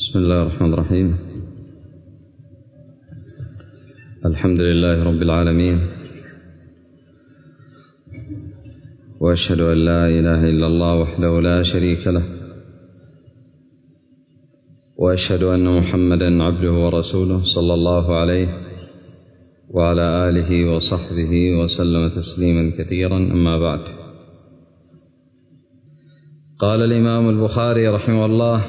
بسم الله الرحمن الرحيم. الحمد لله رب العالمين، وأشهد أن لا إله إلا الله وحده لا شريك له، وأشهد أن محمدا عبده ورسوله صلى الله عليه وعلى آله وصحبه وسلم تسليما كثيرا. أما بعد، قال الإمام البخاري رحمه الله: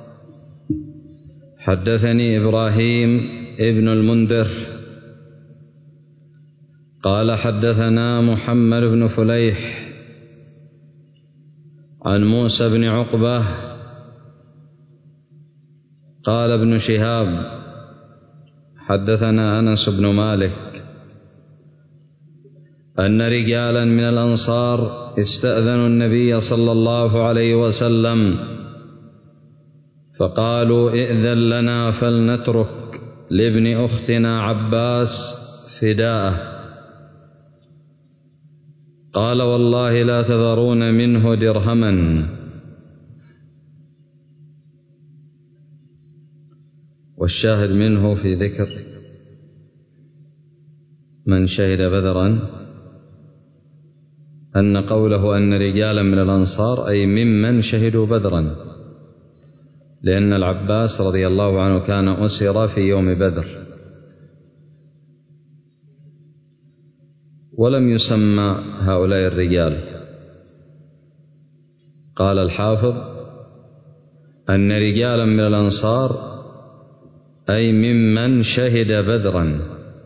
حدثني إبراهيم ابن المنذر قال حدثنا محمد بن فليح عن موسى بن عقبة قال ابن شهاب حدثنا أنس بن مالك أن رجالا من الأنصار استأذنوا النبي صلى الله عليه وسلم فقالوا: ائذن لنا فلنترك لابن أختنا عباس فداءه. قال: والله لا تذرون منه درهما. والشاهد منه في ذكر من شهد بدرا أن قوله أن رجالا من الأنصار أي ممن شهدوا بدرا، لأن العباس رضي الله عنه كان أسر في يوم بدر، ولم يسمى هؤلاء الرجال. قال الحافظ: أن رجالا من الأنصار أي ممن شهد بدرا،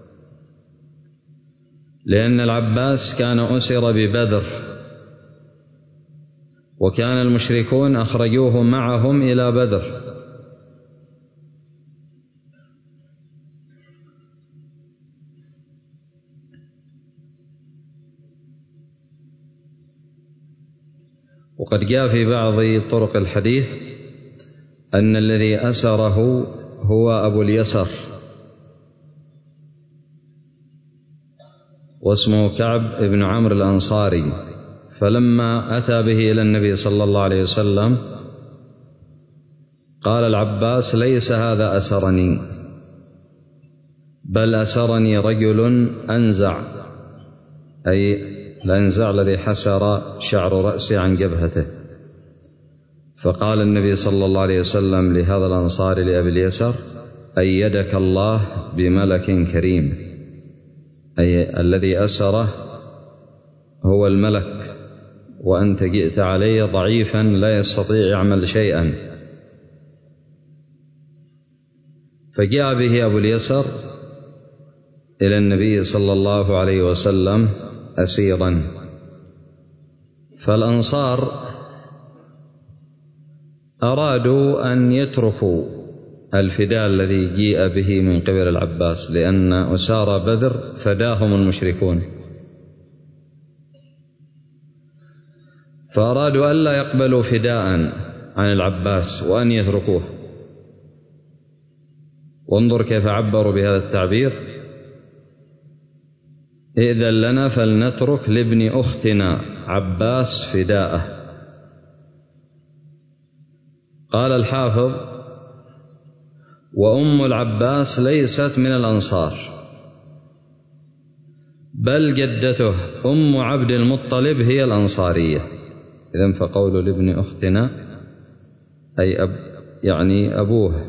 لأن العباس كان أسر ببدر، وكان المشركون أخرجوه معهم إلى بدر. وقد جاء في بعض طرق الحديث أن الذي أسره هو أبو اليسر، واسمه كعب بن عمرو الأنصاري، فلما أتى به إلى النبي صلى الله عليه وسلم قال العباس: ليس هذا أسرني، بل أسرني رجل أنزع، أي الأنزع الذي حسر شعر رأسه عن جبهته. فقال النبي صلى الله عليه وسلم لهذا الأنصاري لأبي اليسر: أيدك الله بملك كريم، أي الذي أسره هو الملك، وأنت جئت عليه ضعيفا لا يستطيع يعمل شيئا. فجاء به أبو اليسر إلى النبي صلى الله عليه وسلم أسيرا. فالأنصار أرادوا أن يتركوا الفداء الذي جيء به من قبل العباس، لأن أسارى بدر فداهم المشركون، فأرادوا ألا يقبلوا فداء عن العباس وأن يتركوه. وانظر كيف عبروا بهذا التعبير: ائذن لنا فلنترك لابن أختنا عباس فداءه. قال الحافظ: وأم العباس ليست من الأنصار، بل جدته أم عبد المطلب هي الأنصارية. إذن فقول لابن أختنا أي يعني أبوه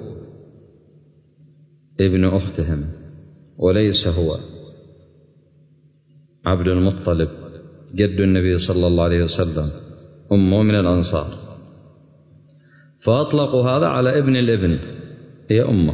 ابن أختهم، وليس هو عبد المطلب جد النبي صلى الله عليه وسلم، أمه من الأنصار. فأطلقوا هذا على ابن الابن، هي أمه.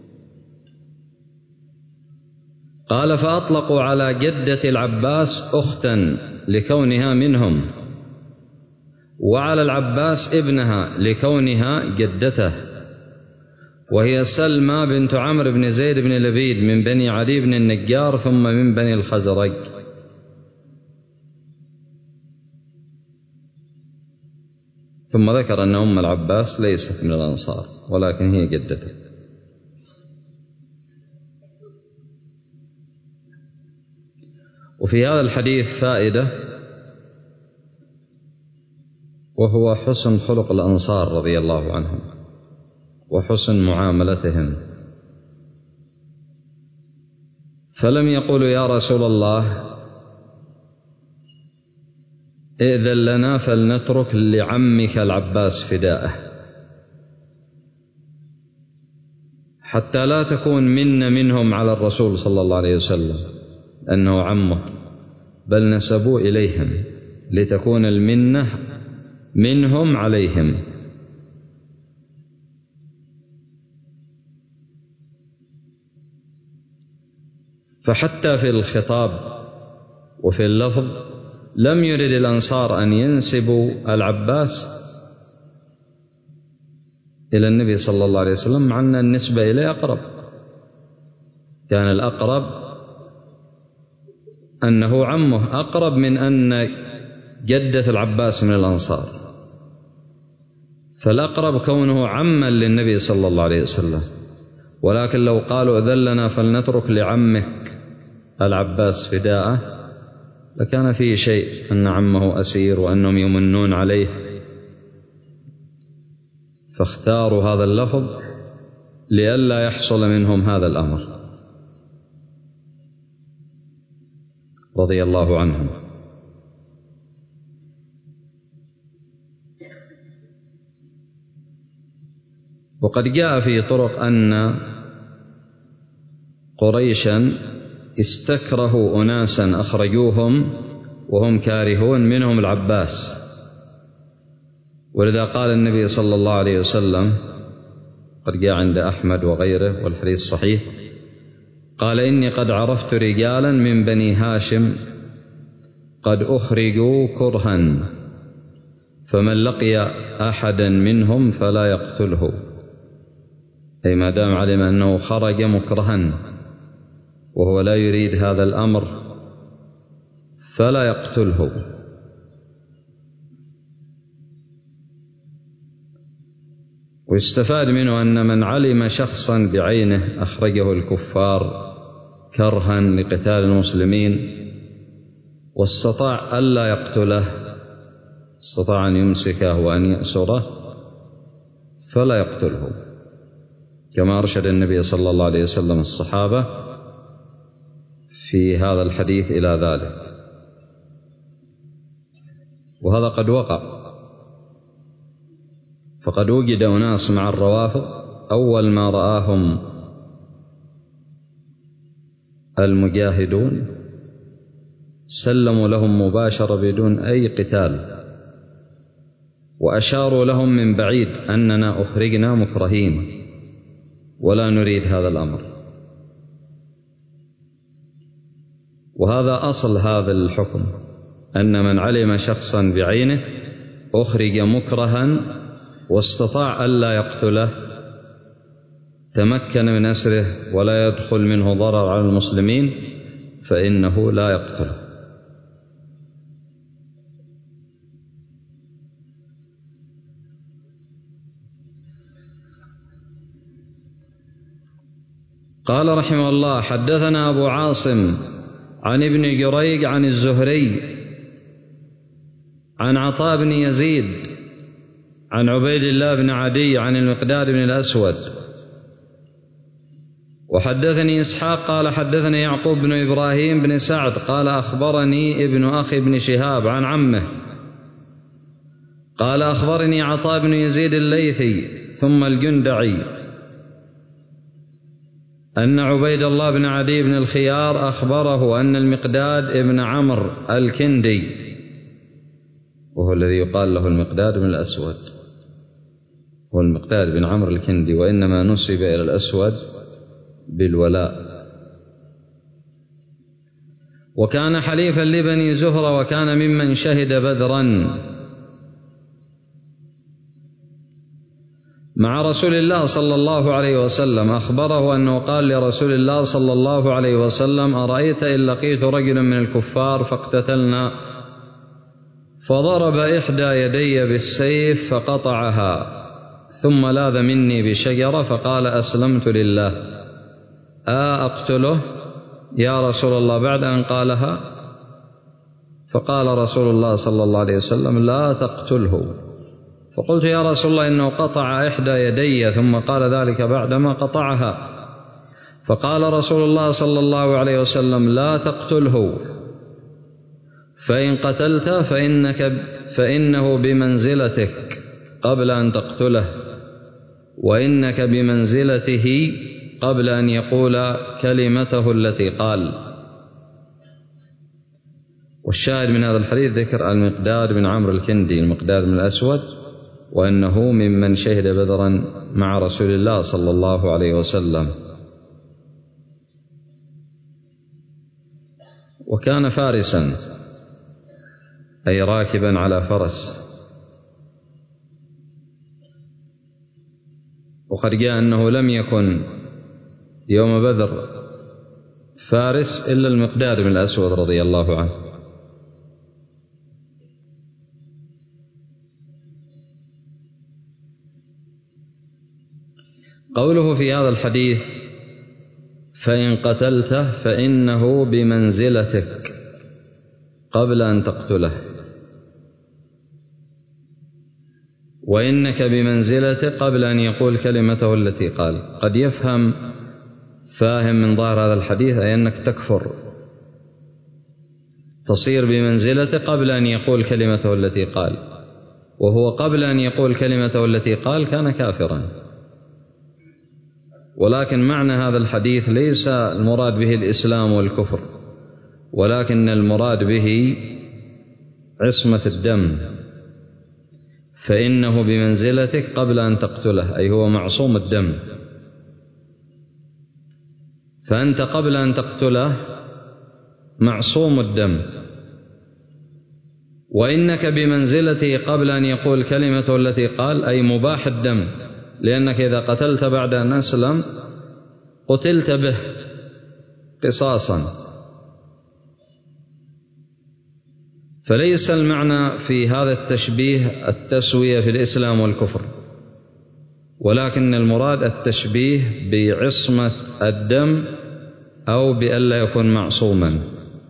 قال: فأطلقوا على جدة العباس أختا لكونها منهم، وعلى العباس ابنها لكونها جدته، وهي سلمى بنت عمرو بن زيد بن لبيد من بني علي بن النجار، ثم من بني الخزرج. ثم ذكر أن أم العباس ليست من الأنصار، ولكن هي جدته. وفي هذا الحديث فائدة، وهو حسن خلق الأنصار رضي الله عنهم، وحسن معاملتهم. فلم يقولوا يا رسول الله ائذن لنا فلنترك لعمك العباس فداءه، حتى لا تكون منا منهم على الرسول صلى الله عليه وسلم أنه عمه، بل نسبوا إليهم لتكون المنة منهم عليهم. فحتى في الخطاب وفي اللفظ لم يرد الأنصار أن ينسبوا العباس إلى النبي صلى الله عليه وسلم، مع أن النسبة إليه أقرب، كان الأقرب أنه عمه، أقرب من أن جدة العباس من الأنصار، فالأقرب كونه عما للنبي صلى الله عليه وسلم. ولكن لو قالوا إذن لنا فلنترك لعمك العباس فداءه لكان فيه شيء، أن عمه أسير وأنهم يمنون عليه، فاختاروا هذا اللفظ لئلا يحصل منهم هذا الأمر رضي الله عنهم. وقد جاء في طرق أن قريشا استكرهوا أناسا أخرجوهم وهم كارهون، منهم العباس، ولذا قال النبي صلى الله عليه وسلم، قد جاء عند أحمد وغيره والحديث صحيح، قال إني قد عرفت رجالا من بني هاشم قد أخرجوا كرها، فمن لقي أحدا منهم فلا يقتله، أي ما دام علم أنه خرج مكرها وهو لا يريد هذا الأمر فلا يقتله. ويستفاد منه أن من علم شخصا بعينه أخرجه الكفار كرها لقتال المسلمين واستطاع ألا يقتله، استطاع أن يمسكه وأن يأسره، فلا يقتله، كما أرشد النبي صلى الله عليه وسلم الصحابة في هذا الحديث إلى ذلك. وهذا قد وقع، فقد وجد أناس مع الروافض أول ما رآهم المجاهدون سلموا لهم مباشرة بدون أي قتال، وأشاروا لهم من بعيد أننا أخرجنا مكرهين ولا نريد هذا الأمر. وهذا أصل هذا الحكم، أن من علم شخصا بعينه أخرج مكرها واستطاع ألا يقتله، تمكن من أسره ولا يدخل منه ضرر على المسلمين، فإنه لا يقتله. قال رحمه الله: حدثنا أبو عاصم عن ابن جريج عن الزهري عن عطاء بن يزيد عن عبيد الله بن عدي عن المقداد بن الأسود. وحدثني إسحاق قال حدثني يعقوب بن إبراهيم بن سعد قال أخبرني ابن أخي بن شهاب عن عمه قال أخبرني عطاء بن يزيد الليثي ثم الجندعي أن عبيد الله بن عدي بن الخيار أخبره أن المقداد ابن عمرو الكندي، وهو الذي يقال له المقداد بن الأسود، هو المقداد بن عمرو الكندي، وإنما نسب إلى الأسود بالولاء، وكان حليفا لبني زهرة وكان ممن شهد بدرا مع رسول الله صلى الله عليه وسلم. أخبره أنه قال لرسول الله صلى الله عليه وسلم: أرأيت إن لقيت رجلا من الكفار فاقتتلنا فضرب إحدى يدي بالسيف فقطعها ثم لاذ مني بشجرة فقال: أسلمت لله، أقتله يا رسول الله بعد أن قالها؟ فقال رسول الله صلى الله عليه وسلم: لا تقتله، فقلت يا رسول الله إنه قطع إحدى يدي ثم قال ذلك بعدما قطعها. فقال رسول الله صلى الله عليه وسلم لا تقتله، فإن قتلت فإنه بمنزلتك قبل أن تقتله، وإنك بمنزلته قبل أن يقول كلمته التي قال. والشاهد من هذا الحديث ذكر المقداد بن عمرو الكندي، المقداد بن الأسود، وأنه ممن شهد بدرا مع رسول الله صلى الله عليه وسلم، وكان فارسا أي راكبا على فرس. وقد جاء أنه لم يكن يوم بدر فارس إلا المقداد بن الأسود رضي الله عنه. قوله في هذا الحديث فإن قتلته فإنه بمنزلتك قبل أن تقتله، وإنك بمنزلته قبل أن يقول كلمته التي قال. قد يفهم فاهم من ظاهر هذا الحديث أي أنك تكفر، تصير بمنزلته قبل أن يقول كلمته التي قال، وهو قبل أن يقول كلمته التي قال كان كافرا. ولكن معنى هذا الحديث ليس المراد به الإسلام والكفر، ولكن المراد به عصمة الدم. فإنه بمنزلتك قبل أن تقتله، أي هو معصوم الدم، فأنت قبل أن تقتله معصوم الدم. وإنك بمنزلته قبل أن يقول كلمته التي قال، أي مباح الدم، لأنك إذا قتلت بعد أن أسلم قتلت به قصاصا. فليس المعنى في هذا التشبيه التسوية في الإسلام والكفر، ولكن المراد التشبيه بعصمة الدم أو بألا يكون معصوما.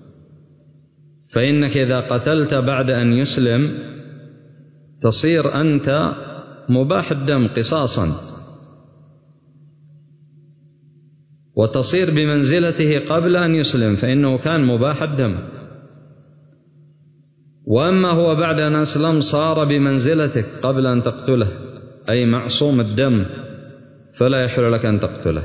فإنك إذا قتلت بعد أن يسلم تصير أنت مباح الدم قصاصا، وتصير بمنزلته قبل أن يسلم فإنه كان مباح الدم. وأما هو بعد أن أسلم صار بمنزلتك قبل أن تقتله، أي معصوم الدم، فلا يحل لك أن تقتله.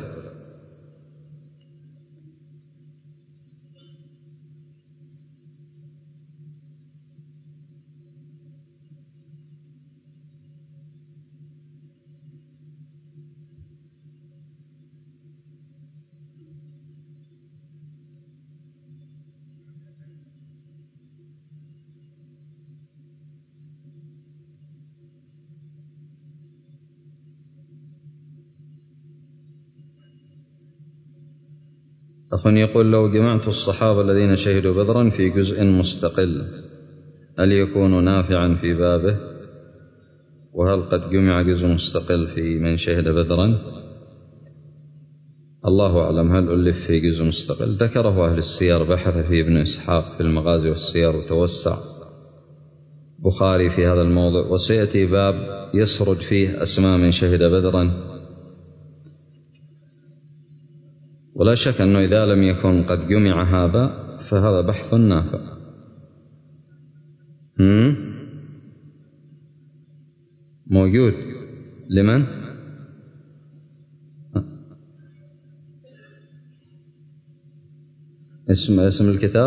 أخ يقول لو جمعت الصحابة الذين شهدوا بدرا في جزء مستقل هل يكون نافعا في بابه؟ وهل قد جمع جزء مستقل في من شهد بدرا؟ الله أعلم هل ألف في جزء مستقل. ذكره أهل السير، بحث فيه ابن إسحاق في المغازي والسير وتوسع بخاري في هذا الموضوع، وسيأتي باب يسرد فيه أسماء من شهد بدرا. ولا شك أنه إذا لم يكن قد جمع هذا فهذا بحث نافع. موجود لمن؟ اسم الكتاب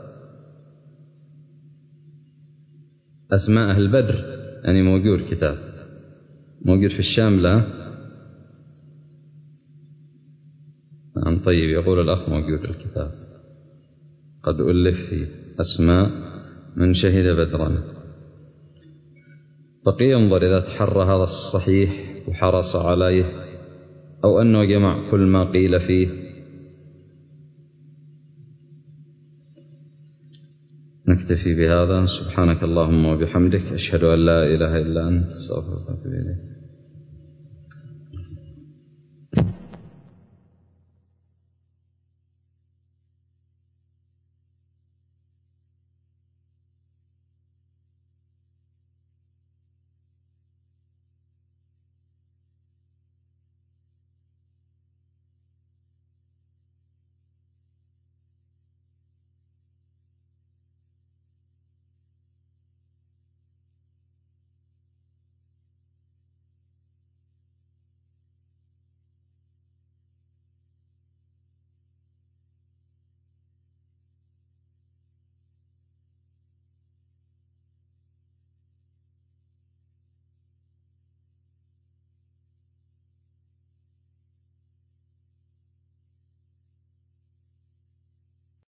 أسماء أهل بدر، يعني موجود كتاب موجود في الشام. لا نعم. طيب يقول الأخ موجود الكتاب قد ألف فيه أسماء من شهد بدرا. بقي ينظر إذا تحرى هذا الصحيح وحرص عليه أو أنه جمع كل ما قيل فيه. نكتفي بهذا. سبحانك اللهم وبحمدك، أشهد أن لا إله إلا أنت، أستغفرك وأتوب إليك.